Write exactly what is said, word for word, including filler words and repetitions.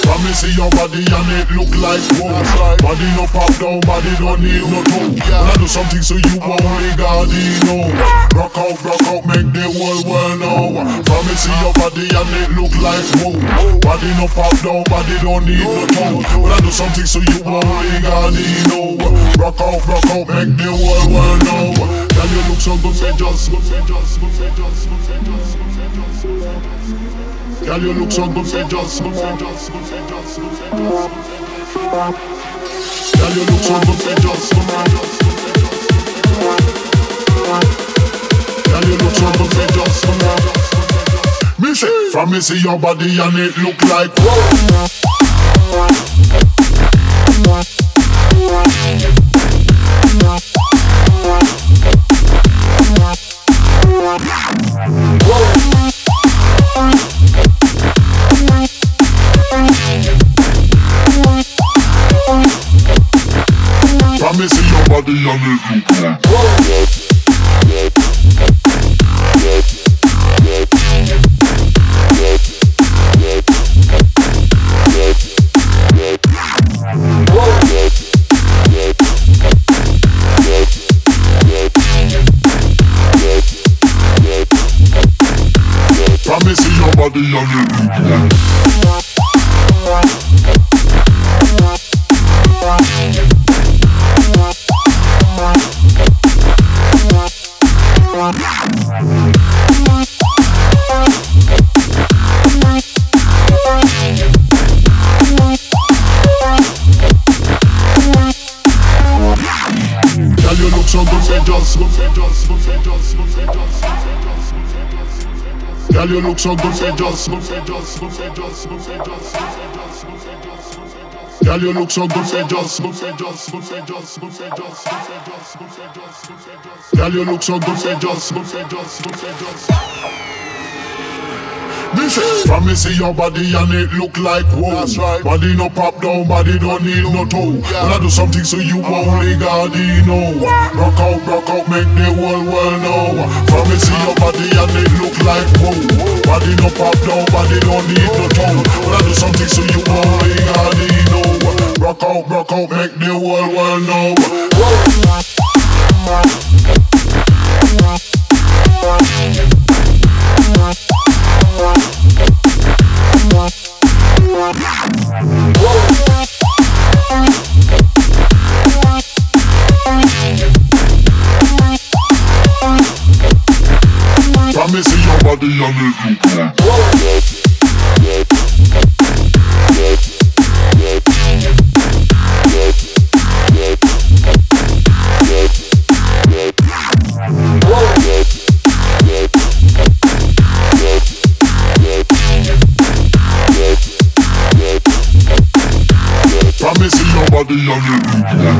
From me see your body and it look like whoa. Body no pop down, body don't need no toe. When I do something so you only God know. Rock out, rock out, make the whole world know. From me see your body and it look like whoa. Body no pop down, body don't need no toe. When I do something so you only God know. Rock out, rock out, make the whole world know. Girl, you look so good, say just, good, say just, good, say just, good, say just, good, say just, good, say just. Girl, you look so good, say just, good, say just, good, say just, good, say just, good, say just. Girl, you look so good, say just, good, say just, good, say just. Girl, you look so good, say just, good, say just. Me say, from me see your body and it look like whoa. From me see your body and it look like whoa. From me see your body and it look like girl, you look so good, say just, good, say just, good, say just, good, say just, good, say just, good, say just. Girl, you look so good, say just, good, say just, good, say just, good, say just, good, say just, good, say just, good, say just. Girl, you look so good, say just, good, say just, good, say just, good, say just, good, say just, good, say just, good, say just. Girl, you look so good, say just, good, say just, good, say just. Me say, from me see your body and it look like whoa. That's right. Body no pop down, body don't need no toe. Yeah. When I do something so you only God know. Rock out, rock out, make the whole world know. From me see your body and it look like whoa. Body no pop down, body don't need no toe. When I do something so you only God know. Rock out, rock out, make the whole world know. From me see your body and it look like from me see your body and it look like